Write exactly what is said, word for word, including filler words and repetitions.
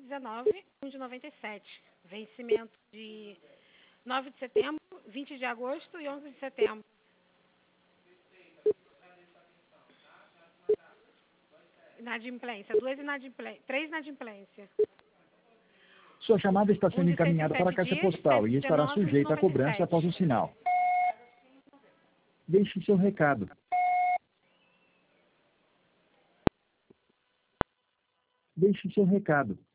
dezenove, um de noventa e sete. Vencimento de nove de setembro, vinte de agosto e onze de setembro. Inadimplência, duas inadimplências, três inadimplências. Sua chamada está Um sendo de cento e encaminhada para a sete caixa dias, postal e estará cento e dezenove, sujeita a noventa e cobrança sete. após o sinal. Deixe seu recado. Deixe seu recado.